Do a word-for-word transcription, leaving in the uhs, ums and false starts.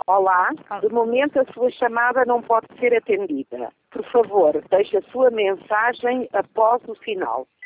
Olá, de momento a sua chamada não pode ser atendida. Por favor, deixe a sua mensagem após o sinal.